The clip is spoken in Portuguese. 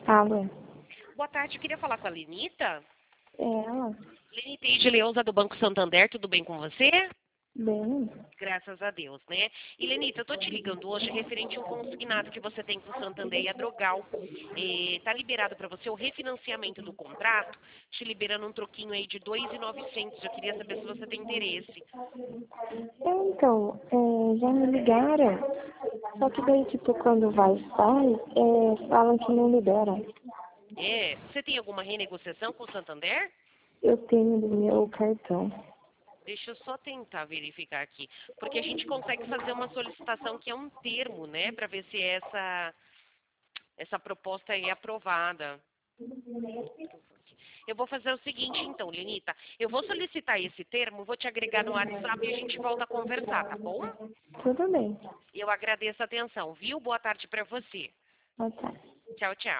Alô? Boa tarde, eu queria falar com a Lenita. É ela? Lenita de Leouza do Banco Santander, tudo bem com você? Bem? Graças a Deus, né? E Lenita, eu tô te ligando hoje referente a um consignado que você tem com o Santander e a Drogal. Tá liberado para você o refinanciamento do contrato, te liberando um troquinho aí de 2.900. Eu queria saber se você tem interesse. Então, já me ligaram. Só que daí, tipo, quando vai e sai, falam que não libera. Você tem alguma renegociação com o Santander? Eu tenho do meu cartão. Deixa eu só tentar verificar aqui. Porque a gente consegue fazer uma solicitação que é um termo, né? Para ver se essa proposta é aprovada. Eu vou fazer o seguinte, então, Lenita. Eu vou solicitar esse termo, vou te agregar no WhatsApp e a gente volta a conversar, tá bom? Tudo bem. Eu agradeço a atenção, viu? Boa tarde para você. Boa tarde. Tchau, tchau.